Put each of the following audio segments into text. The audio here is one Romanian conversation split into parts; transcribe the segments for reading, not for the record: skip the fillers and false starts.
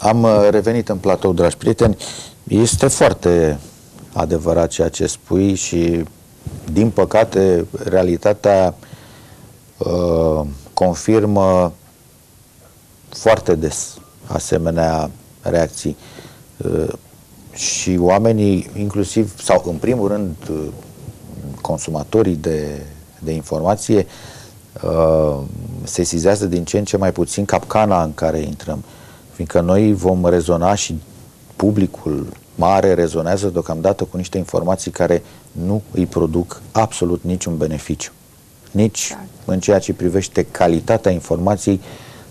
Am revenit în platou, dragi prieteni. Este foarte adevărat ceea ce spui și, din păcate, realitatea confirmă foarte des asemenea reacții. Și oamenii, inclusiv, sau în primul rând, consumatorii de informație, sesizează din ce în ce mai puțin capcana în care intrăm. Fiindcă noi vom rezona și publicul mare rezonează deocamdată cu niște informații care nu îi produc absolut niciun beneficiu. Nici în ceea ce privește calitatea informației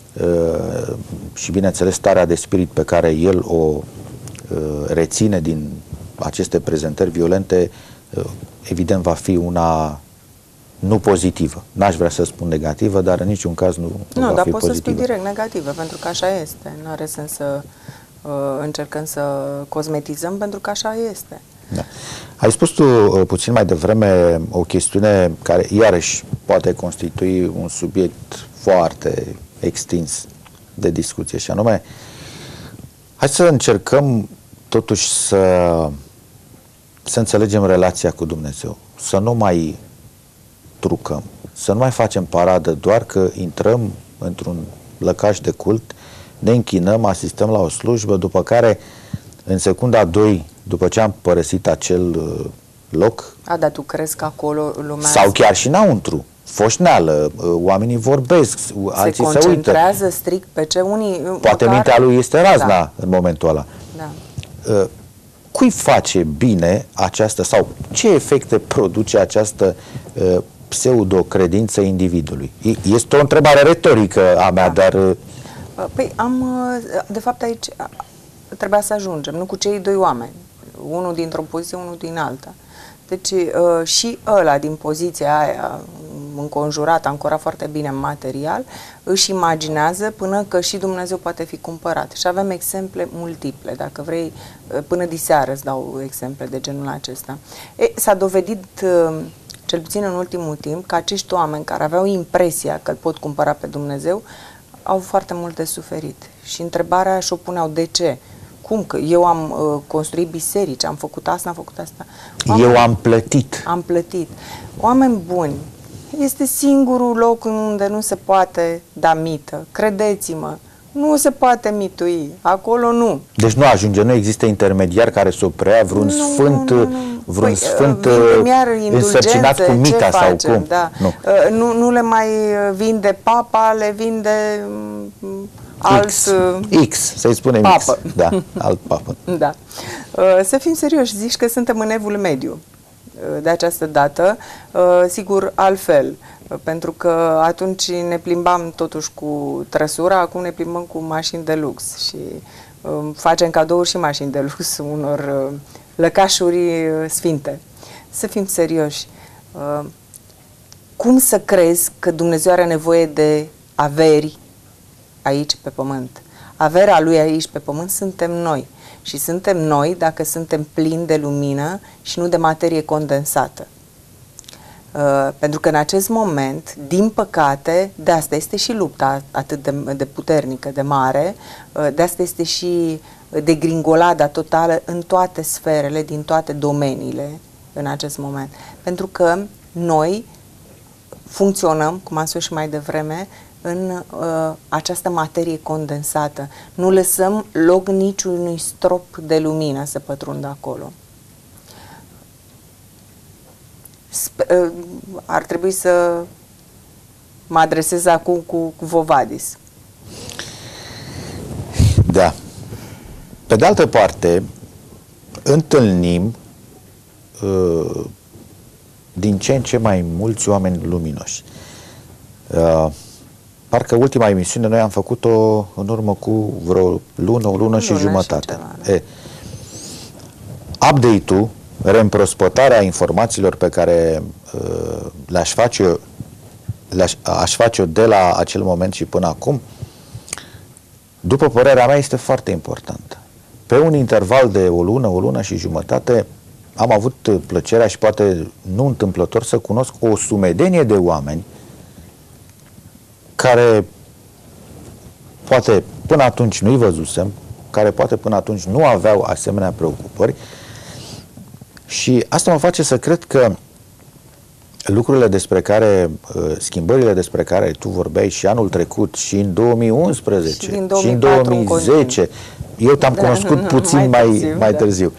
și, bineînțeles, starea de spirit pe care el o reține din aceste prezentări violente, evident va fi una nu pozitivă. N-aș vrea să spun negativă, dar în niciun caz nu va fi pozitivă. Nu, dar poți să spui direct negativă, pentru că așa este. Nu are sens să încercăm să cosmetizăm, pentru că așa este. Da. Ai spus tu puțin mai devreme o chestiune care iarăși poate constitui un subiect foarte extins de discuție, și anume, hai să încercăm totuși să înțelegem relația cu Dumnezeu, să nu mai trucăm, să nu mai facem paradă doar că intrăm într-un lăcaș de cult, ne închinăm, asistăm la o slujbă, după care, în secunda 2, după ce am părăsit acel loc... Dar tu crezi că acolo lumea... Sau chiar și înăuntru, foșneală, oamenii vorbesc, alții se uită. Se concentrează strict pe ce unii... Poate mintea lui este razna în momentul ăla. Da. Cui face bine această, sau ce efecte produce această pseudo-credință individului? Este o întrebare retorică a mea, dar... Păi de fapt aici trebuia să ajungem, nu cu cei doi oameni, unul dintr-o poziție, unul din alta. Deci și ăla din poziția aia înconjurat, ancorat foarte bine în material, își imaginează până că și Dumnezeu poate fi cumpărat. Și avem exemple multiple, dacă vrei, până diseară îți dau exemple de genul acesta. S-a dovedit, cel puțin în ultimul timp, că acești oameni care aveau impresia că îl pot cumpăra pe Dumnezeu, au foarte mult de suferit. Și întrebarea și-o puneau: de ce? Cum? Că eu am construit biserici, am făcut asta, am făcut asta. Eu am plătit. Am plătit. Oameni buni, este singurul loc unde nu se poate da mită. Credeți-mă, nu se poate mitui. Acolo nu. Deci nu ajunge, nu există intermediar care să o preia, vreun sfânt, vreun sfânt însărcinat cu mita sau cum. Da. Nu le mai vinde papa, le vinde alt X, să-i spunem papă. X. Da, alt papă. Da. Să fim serioși, zici că suntem în evul mediu de această dată, sigur altfel, pentru că atunci ne plimbam totuși cu trăsura, acum ne plimbăm cu mașini de lux și facem cadouri și mașini de lux unor lăcașuri sfinte. Să fim serioși. Cum să crezi că Dumnezeu are nevoie de averi aici pe pământ? Averea Lui aici pe pământ suntem noi. Și suntem noi dacă suntem plini de lumină și nu de materie condensată. Pentru că în acest moment, din păcate, de asta este și lupta atât de puternică, de mare, de asta este și degringolada totală în toate sferele, din toate domeniile în acest moment. Pentru că noi funcționăm, cum am spus și mai devreme, în această materie condensată. Nu lăsăm loc niciunui strop de lumină să pătrundă acolo. Ar trebui să mă adresez acum cu Vovadis. Da. Pe de altă parte, întâlnim din ce în ce mai mulți oameni luminoși. Parcă ultima emisiune noi am făcut-o în urmă cu vreo o lună și jumătate. Update-ul, reîmprospătarea informațiilor pe care aș face-o de la acel moment și până acum, după părerea mea, este foarte importantă. Pe un interval de o lună și jumătate, am avut plăcerea și poate nu întâmplător să cunosc o sumedenie de oameni care poate până atunci nu-i văzusem, care poate până atunci nu aveau asemenea preocupări. Și asta mă face să cred că lucrurile despre care, schimbările despre care tu vorbeai și anul trecut, și în 2011, și în 2010, eu te-am cunoscut puțin mai târziu.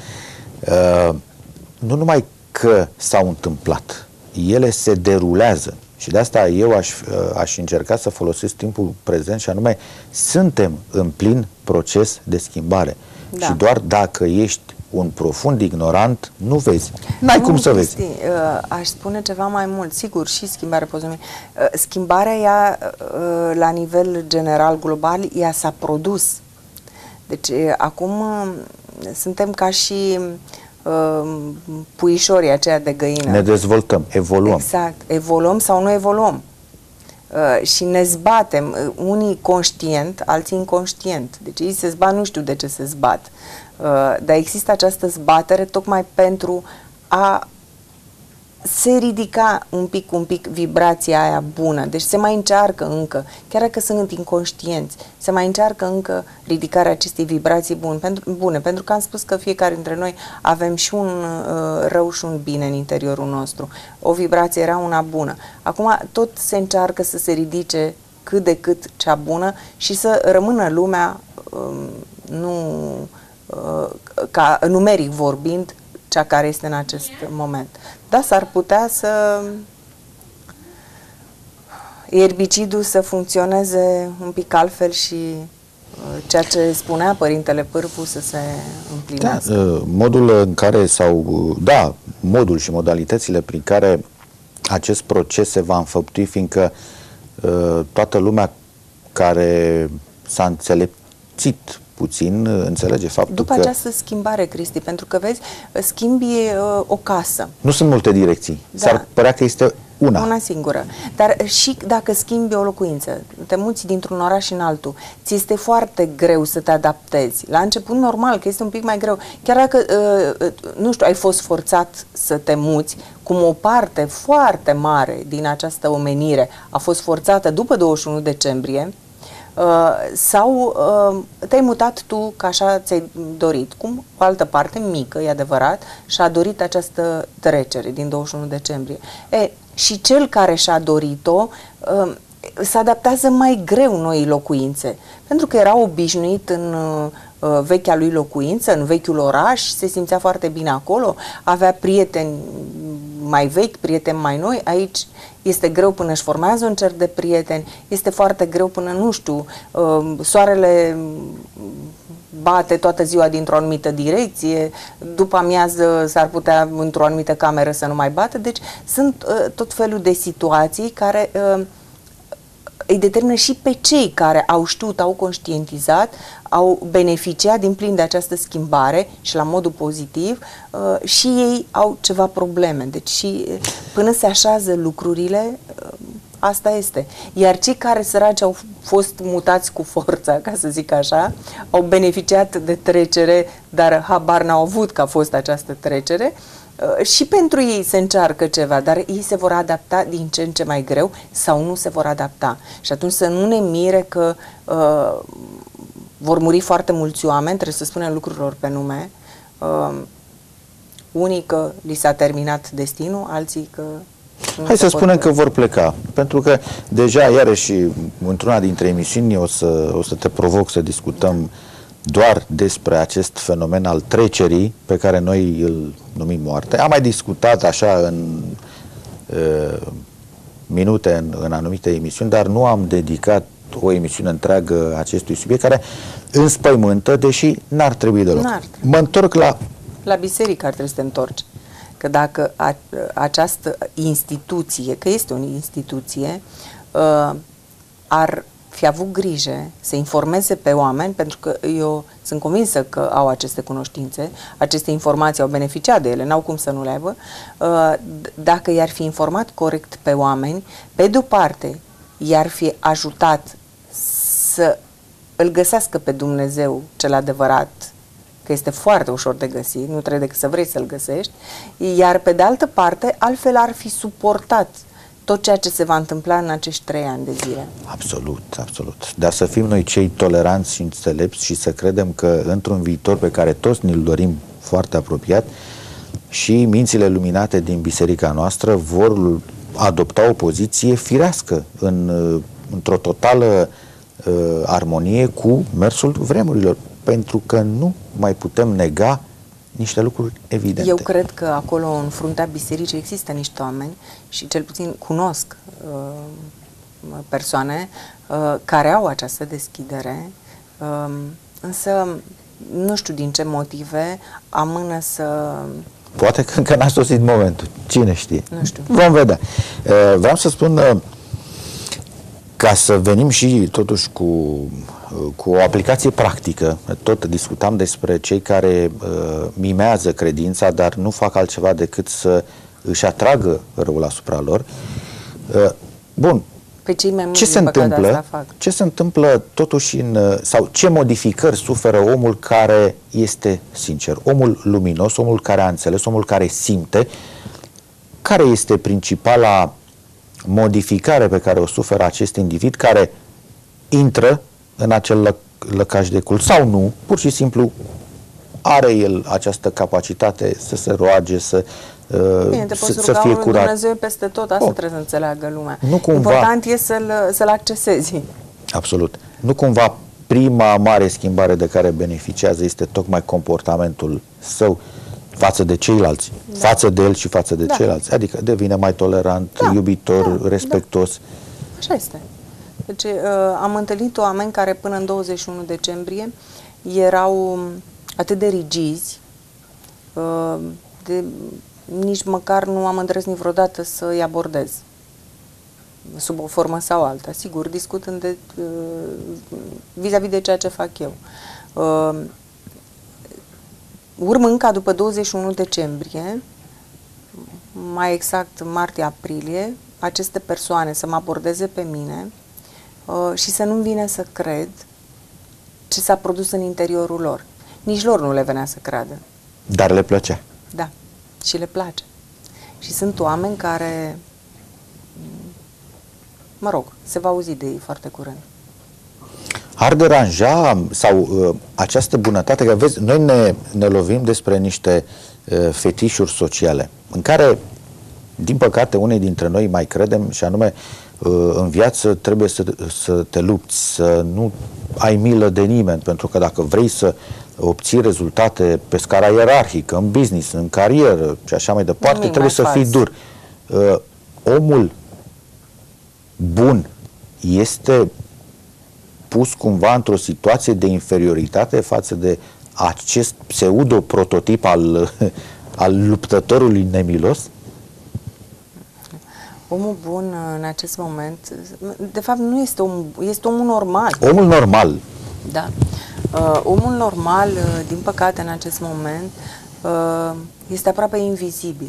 Nu numai că s-au întâmplat, ele se derulează. Și de asta eu aș încerca să folosesc timpul prezent și anume, suntem în plin proces de schimbare. Da. Și doar dacă ești un profund ignorant, nu vezi. N-ai cum să vezi. Aș spune ceva mai mult. Sigur, și schimbarea poți numi. Schimbarea ea, la nivel general, global, ea s-a produs. Deci, acum suntem ca și puișorii aceia de găină. Ne dezvoltăm, evoluăm. Exact. Evoluăm sau nu evoluăm. Și ne zbatem, unii conștient, alții inconștient. Deci ei se zbat, nu știu de ce se zbat. Dar există această zbatere tocmai pentru a se ridica un pic vibrația aia bună. Deci se mai încearcă încă, chiar dacă sunt inconștienți, se mai încearcă încă ridicarea acestei vibrații bune. Pentru că am spus că fiecare dintre noi avem și un rău și un bine în interiorul nostru. O vibrație era una bună. Acum tot se încearcă să se ridice cât de cât cea bună și să rămână lumea, ca numeric vorbind, cea care este în acest moment. Da, s-ar putea să erbicidul să funcționeze un pic altfel și ceea ce spunea Părintele Pârvu să se împlinească. Da, modul în care modul și modalitățile prin care acest proces se va înfăptui, fiindcă toată lumea care s-a înțelepțit puțin înțelege faptul după această schimbare, Cristi, pentru că vezi, schimbi o casă. Nu sunt multe direcții. Da. S-ar părea că este una singură. Dar și dacă schimbi o locuință, te muți dintr-un oraș în altul, ți este foarte greu să te adaptezi. La început, normal, că este un pic mai greu. Chiar dacă, nu știu, ai fost forțat să te muți, cum o parte foarte mare din această omenire a fost forțată după 21 decembrie, sau te-ai mutat tu că așa ți-ai dorit, cum o altă parte mică, e adevărat, și-a dorit această trecere din 21 decembrie. Și cel care și-a dorit-o se adaptează mai greu noii locuințe, pentru că era obișnuit în vechea lui locuință, în vechiul oraș, se simțea foarte bine acolo, avea prieteni mai vechi, prieteni mai noi. Aici este greu până își formează un cerc de prieteni, este foarte greu până, nu știu, soarele bate toată ziua dintr-o anumită direcție, după amiază s-ar putea într-o anumită cameră să nu mai bată, deci sunt tot felul de situații care îi determină și pe cei care au știut, au conștientizat, au beneficiat din plin de această schimbare și la modul pozitiv, și ei au ceva probleme. Deci și până se așează lucrurile, asta este. Iar cei care săraci au fost mutați cu forța, ca să zic așa, au beneficiat de trecere, dar habar n-au avut că a fost această trecere, și pentru ei se încearcă ceva, dar ei se vor adapta din ce în ce mai greu sau nu se vor adapta. Și atunci să nu ne mire că vor muri foarte mulți oameni, trebuie să spunem lucrurilor pe nume, unii că li s-a terminat destinul, alții că... Hai să spunem că vor pleca, pentru că deja, iarăși, într-una dintre emisiuni o să te provoc să discutăm doar despre acest fenomen al trecerii, pe care noi îl numim moarte. Am mai discutat așa în minute în anumite emisiuni, dar nu am dedicat o emisiune întreagă acestui subiect, care înspăimântă, deși n-ar trebui deloc. Mă întorc la biserică ar trebui să te întorci. Că dacă această instituție, că este o instituție, ar fi avut grijă să informeze pe oameni, pentru că eu sunt convinsă că au aceste cunoștințe, aceste informații, au beneficiat de ele, n-au cum să nu le aibă, dacă i-ar fi informat corect pe oameni, pe de-o parte i-ar fi ajutat să îl găsească pe Dumnezeu cel adevărat, că este foarte ușor de găsit, nu trebuie decât să vrei să-l găsești, iar pe de altă parte, altfel ar fi suportat tot ceea ce se va întâmpla în acești 3 ani de zile. Absolut, absolut. Dar să fim noi cei toleranți și înțelepți și să credem că într-un viitor pe care toți ne-l dorim foarte apropiat, și mințile luminate din biserica noastră vor adopta o poziție firească într-o totală armonie cu mersul vremurilor, pentru că nu mai putem nega niște lucruri evidente. Eu cred că acolo, în fruntea bisericii, există niște oameni și cel puțin cunosc persoane care au această deschidere, însă nu știu din ce motive amână să... Poate că încă n-a sosit momentul. Cine știe? Nu știu. Vom vedea. Vreau să spun, ca să venim și totuși cu o aplicație practică, tot discutam despre cei care mimează credința, dar nu fac altceva decât să își atragă răul asupra lor. Bun. Pe cei mai mulți ce se întâmplă totuși sau ce modificări suferă omul care este sincer, omul luminos, omul care a înțeles, omul care simte? Care este principala modificare pe care o suferă acest individ care intră în acel lăcaș de cult sau nu, pur și simplu are el această capacitate să se roage, să fie curat? Dumnezeu peste tot, asta trebuie să înțeleagă lumea. Nu cumva, important e să-l accesezi. Absolut. Nu cumva prima mare schimbare de care beneficiază este tocmai comportamentul său față de ceilalți, față de el și față de ceilalți. Adică devine mai tolerant, iubitor, respectos. Așa este. Deci am întâlnit oameni care până în 21 decembrie erau atât de rigizi, nici măcar nu am îndrăznit vreodată să-i abordez sub o formă sau alta, sigur, discutând vis-a-vis de ceea ce fac eu. Urmând ca după 21 decembrie, mai exact martie-aprilie, aceste persoane să mă abordeze pe mine și să nu-mi vine să cred ce s-a produs în interiorul lor. Nici lor nu le venea să creadă. Dar le plăcea. Da, și le place. Și sunt oameni care, mă rog, se va auzi de ei foarte curând. Ar deranja sau această bunătate, că vezi, noi ne lovim despre niște fetișuri sociale, în care, din păcate, unii dintre noi mai credem, și anume, în viață trebuie să te lupți, să nu ai milă de nimeni, pentru că dacă vrei să obții rezultate pe scara ierarhică, în business, în carieră și așa mai departe, trebuie să fii dur. Omul bun este pus cumva într-o situație de inferioritate față de acest pseudo-prototip al luptătorului nemilos? Omul bun în acest moment, de fapt nu este este omul normal. Omul normal. Da. Omul normal, din păcate, în acest moment, este aproape invizibil.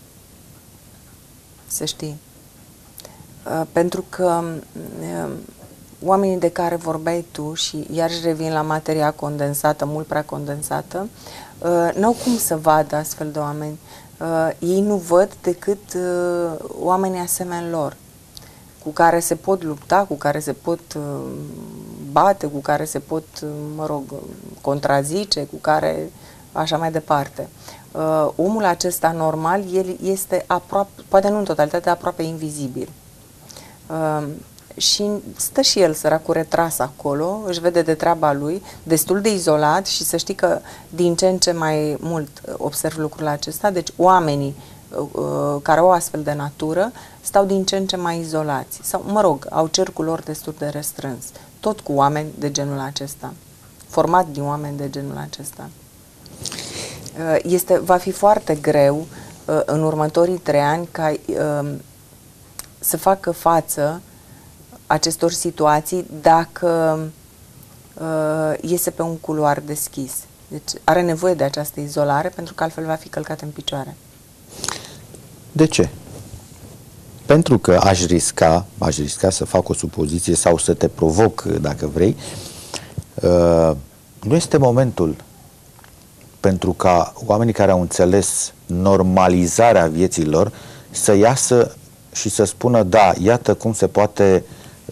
Să știi. Pentru că oamenii de care vorbeai tu, și iarăși revin la materia condensată, mult prea condensată, n-au cum să vadă astfel de oameni. Ei nu văd decât oamenii asemenea lor, cu care se pot lupta, cu care se pot bate, cu care se pot, mă rog, contrazice, cu care așa mai departe. Omul acesta normal, el este aproape, poate nu în totalitate, aproape invizibil. Și stă și el, săracul, retras acolo, își vede de treaba lui, destul de izolat, și să știi că din ce în ce mai mult observ lucrul acesta. Deci oamenii care au astfel de natură stau din ce în ce mai izolați sau, mă rog, au cercul lor destul de restrâns, tot cu oameni de genul acesta, format din oameni de genul acesta. Va fi foarte greu în următorii 3 ani ca să facă față acestor situații dacă iese pe un culoar deschis. Deci are nevoie de această izolare, pentru că altfel va fi călcat în picioare. De ce? Pentru că aș risca să fac o supoziție sau să te provoc, dacă vrei, nu este momentul pentru ca oamenii care au înțeles normalizarea vieții lor să iasă și să spună, da, iată cum se poate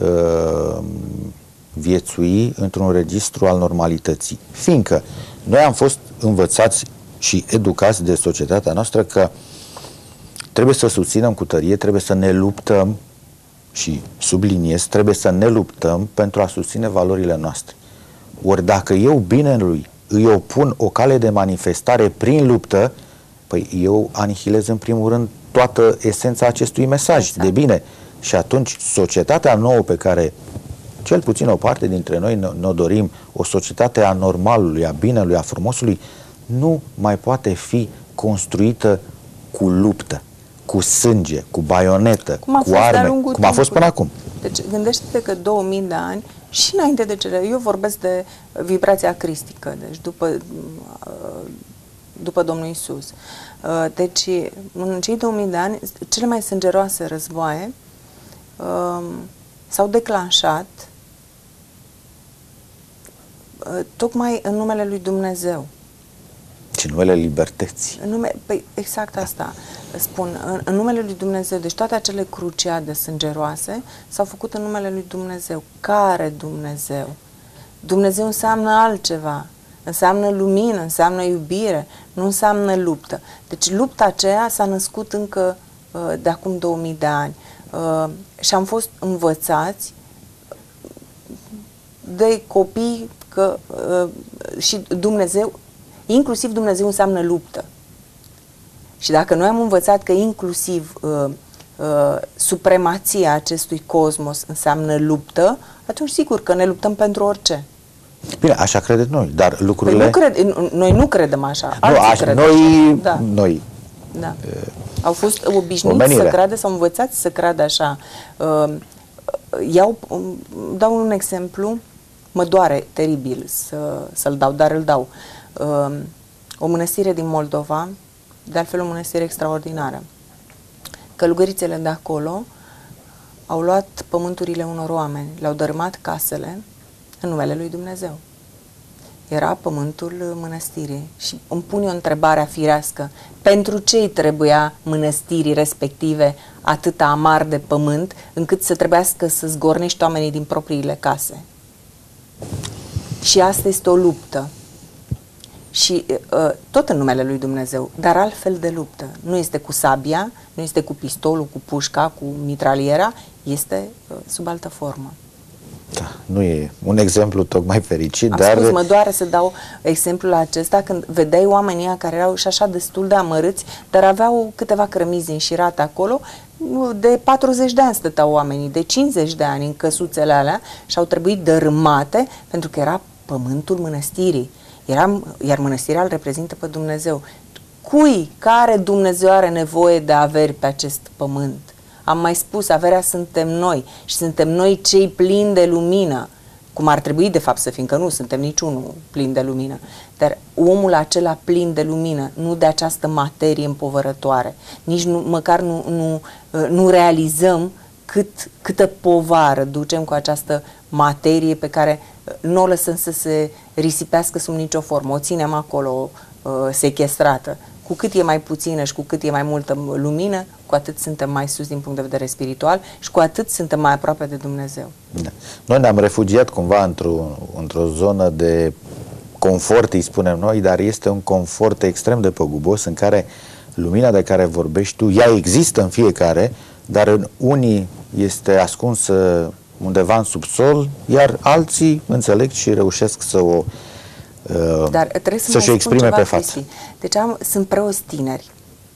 viețui într-un registru al normalității. Fiindcă noi am fost învățați și educați de societatea noastră că trebuie să susținem cu tărie, trebuie să ne luptăm și subliniez, trebuie să ne luptăm pentru a susține valorile noastre. Ori dacă eu binelui îi opun o cale de manifestare prin luptă, păi eu anihilez în primul rând toată esența acestui mesaj exact. De bine. Și atunci societatea nouă pe care cel puțin o parte dintre noi ne dorim, o societate a normalului, a binelui, a frumosului, nu mai poate fi construită cu luptă, cu sânge, cu baionetă, cu arme, cum a fost până acum. Deci gândește-te că 2000 de ani și înainte de cele, eu vorbesc de vibrația cristică, deci după Domnul Iisus. Deci în cei 2000 de ani, cele mai sângeroase războaie s-au declanșat tocmai în numele lui Dumnezeu. Și în numele libertății. Păi exact asta spun, în numele lui Dumnezeu. Deci toate acele cruciade sângeroase s-au făcut în numele lui Dumnezeu. Care Dumnezeu? Dumnezeu înseamnă altceva. Înseamnă lumină, înseamnă iubire, nu înseamnă luptă. Deci lupta aceea s-a născut încă de acum 2000 de ani. Și am fost învățați de copii că și Dumnezeu, inclusiv Dumnezeu înseamnă luptă. Și dacă noi am învățat că inclusiv supremația acestui cosmos înseamnă luptă, atunci sigur că ne luptăm pentru orice. Bine, așa credeți noi, dar lucrurile... Noi nu credem așa. Noi. Da. Au fost obișnuiți să creadă, s-au învățat să creadă așa. Dau un exemplu, mă doare teribil să-l dau, dar îl dau. O mănăstire din Moldova, de altfel o mănăstire extraordinară. Călugărițele de acolo au luat pământurile unor oameni, le-au dărâmat casele în numele lui Dumnezeu. Era pământul mănăstirii și îmi pun eu întrebarea firească, pentru ce îi trebuia mănăstirii respective atâta amar de pământ încât să trebuiască să zgornești oamenii din propriile case? Și asta este o luptă. Și tot în numele lui Dumnezeu, dar altfel de luptă. Nu este cu sabia, nu este cu pistolul, cu pușca, cu mitraliera, este sub altă formă. Da, nu e un exemplu tocmai fericit, dar... Spus, mă doare să dau exemplul acesta când vedeai oamenii care erau și așa destul de amărâți, dar aveau câteva crămizi înșirate acolo, de 40 de ani stăteau oamenii, de 50 de ani în căsuțele alea și au trebuit dărâmate pentru că era pământul mănăstirii. Iar mănăstirea îl reprezintă pe Dumnezeu. Care Dumnezeu are nevoie de averi pe acest pământ? Am mai spus, averea suntem noi și suntem noi cei plini de lumină, cum ar trebui de fapt să fim, că nu suntem niciunul plin de lumină, dar omul acela plin de lumină, nu de această materie împovărătoare, nici măcar nu realizăm câtă povară ducem cu această materie pe care nu o lăsăm să se risipească sub nicio formă, o ținem acolo sechestrată. Cu cât e mai puțină și cu cât e mai multă lumină, cu atât suntem mai sus din punct de vedere spiritual și cu atât suntem mai aproape de Dumnezeu. Da. Noi ne-am refugiat cumva într-o zonă de confort, îi spunem noi, dar este un confort extrem de păgubos în care lumina de care vorbești tu, ea există în fiecare, dar în unii este ascunsă undeva în subsol, iar alții înțeleg și reușesc să o dar trebuie să-și exprime pe față. Deci sunt preoți tineri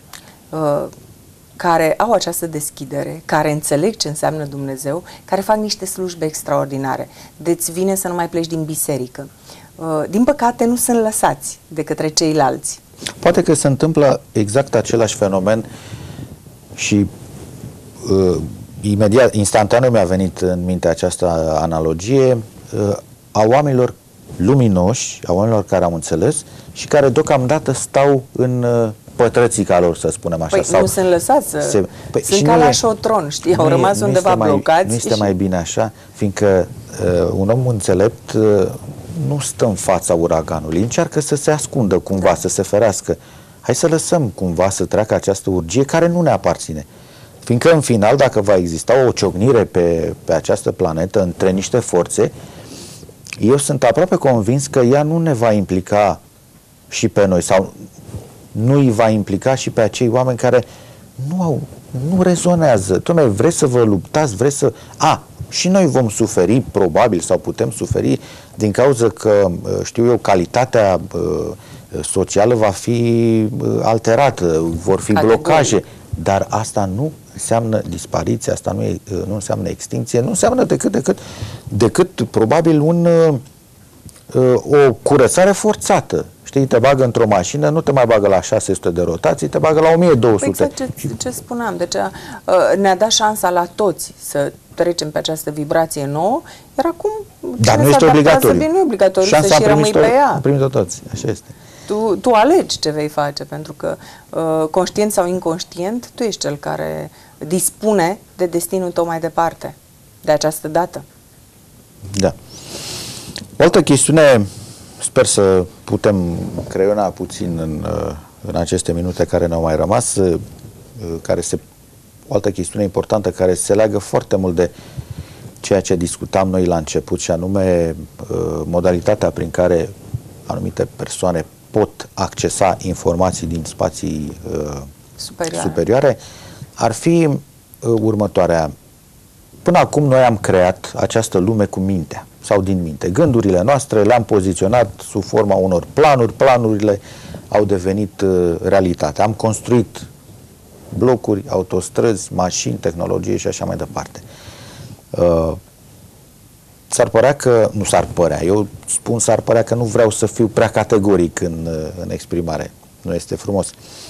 care au această deschidere, care înțeleg ce înseamnă Dumnezeu, care fac niște slujbe extraordinare. Deci vine să nu mai pleci din biserică. Din păcate nu sunt lăsați de către ceilalți. Poate că se întâmplă exact același fenomen și imediat, instantaneu mi-a venit în minte această analogie a oamenilor luminoși, a oamenilor care au înțeles și care deocamdată stau în pătrățica lor, să spunem așa. Păi sau nu sunt lăsați, sunt ca la șotron, știi, au rămas undeva blocați. Nu este mai bine așa, fiindcă un om înțelept nu stă în fața uraganului, încearcă să se ascundă cumva, să se ferească. Hai să lăsăm cumva să treacă această urgie care nu ne aparține. Fiindcă în final, dacă va exista o ciocnire pe această planetă între niște forțe, eu sunt aproape convins că ea nu ne va implica și pe noi sau nu îi va implica și pe acei oameni care nu rezonează. Doamne, vreți să vă luptați, vreți să... Și noi vom suferi, probabil, sau putem suferi din cauza că, știu eu, calitatea socială va fi alterată, vor fi blocaje, dar asta nu înseamnă dispariție, asta nu înseamnă extinție, nu înseamnă decât probabil o curățare forțată. Știi, te bagă într-o mașină, nu te mai bagă la 600 de rotații, te bagă la 1200. Exact ce spuneam. Deci ne-a dat șansa la toți să trecem pe această vibrație nouă, iar acum dar nu este obligatoriu. Nu e obligatoriu șansa să și rămâi pe ea. Am primit-o toți, așa este. Tu alegi ce vei face, pentru că conștient sau inconștient, tu ești cel care dispune de destinul tău mai departe, de această dată. Da. O altă chestiune, sper să putem creiona puțin în aceste minute care ne-au mai rămas, o altă chestiune importantă care se leagă foarte mult de ceea ce discutam noi la început, și anume modalitatea prin care anumite persoane pot accesa informații din spații superioare, ar fi următoarea. Până acum noi am creat această lume cu mintea sau din minte. Gândurile noastre le-am poziționat sub forma unor planuri, planurile au devenit realitate. Am construit blocuri, autostrăzi, mașini, tehnologie și așa mai departe. S-ar părea că, nu s-ar părea, eu spun s-ar părea că nu vreau să fiu prea categoric în exprimare. Nu este frumos.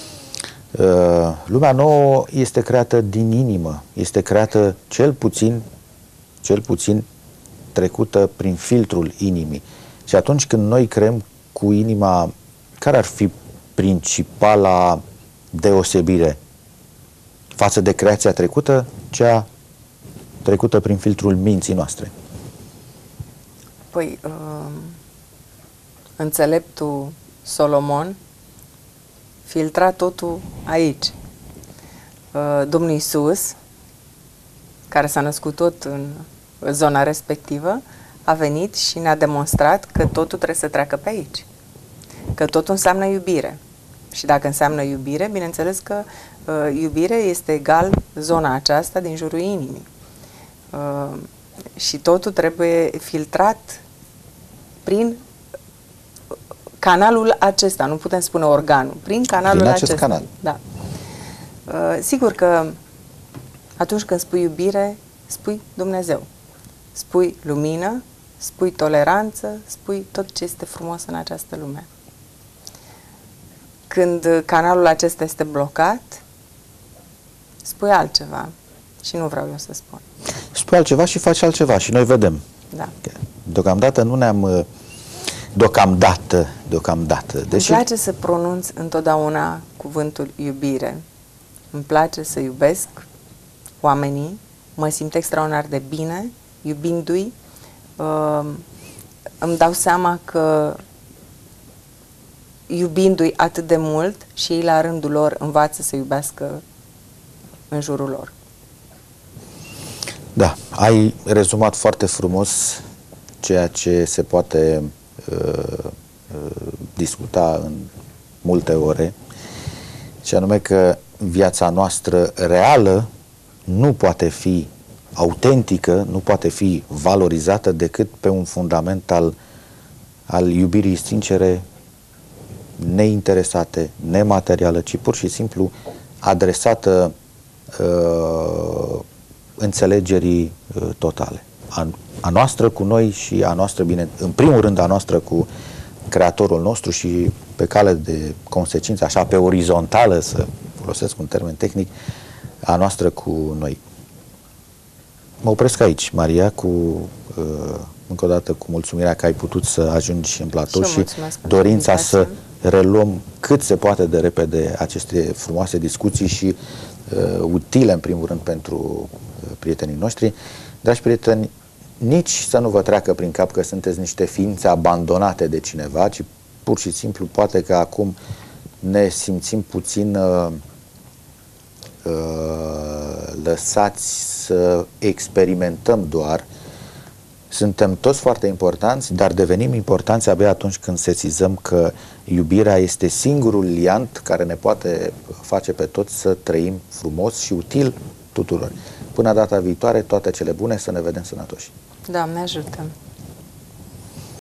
Lumea nouă este creată din inimă, este creată cel puțin trecută prin filtrul inimii. Și atunci când noi creăm cu inima, care ar fi principala deosebire față de creația trecută, cea trecută prin filtrul minții noastre? Păi, înțeleptul Solomon filtra totul aici. Domnul Iisus, care s-a născut tot în zona respectivă, a venit și ne-a demonstrat că totul trebuie să treacă pe aici. Că totul înseamnă iubire. Și dacă înseamnă iubire, bineînțeles că iubire este egal zona aceasta din jurul inimii. Și totul trebuie filtrat prin canalul acesta, nu putem spune organul, prin canalul acesta. Canal. Da. Sigur că atunci când spui iubire, spui Dumnezeu. Spui lumină, spui toleranță, spui tot ce este frumos în această lume. Când canalul acesta este blocat, spui altceva. Și nu vreau eu să spun. Spui altceva și faci altceva și noi vedem. Da. Deocamdată nu ne-am... Deocamdată. Îmi place să pronunț întotdeauna cuvântul iubire. Îmi place să iubesc oamenii, mă simt extraordinar de bine, iubindu-i. Îmi dau seama că iubindu-i atât de mult și ei la rândul lor învață să iubească în jurul lor. Da, ai rezumat foarte frumos ceea ce se poate discuta în multe ore, și anume că viața noastră reală nu poate fi autentică, nu poate fi valorizată decât pe un fundament al iubirii sincere, neinteresate, nematerială, ci pur și simplu adresată înțelegerii totale. A noastră cu noi și a noastră, bine, în primul rând a noastră cu Creatorul nostru și pe cale de consecință, așa pe orizontală, să folosesc un termen tehnic, a noastră cu noi. Mă opresc aici, Maria, încă o dată cu mulțumirea că ai putut să ajungi în platou și dorința să reluăm cât se poate de repede aceste frumoase discuții și utile, în primul rând, pentru prietenii noștri. Dragi prieteni, nici să nu vă treacă prin cap că sunteți niște ființe abandonate de cineva, ci pur și simplu poate că acum ne simțim puțin lăsați să experimentăm doar. Suntem toți foarte importanți, dar devenim importanți abia atunci când sesizăm că iubirea este singurul liant care ne poate face pe toți să trăim frumos și util tuturor. Până data viitoare, toate cele bune, să ne vedem sănătoși. Doamne ajută!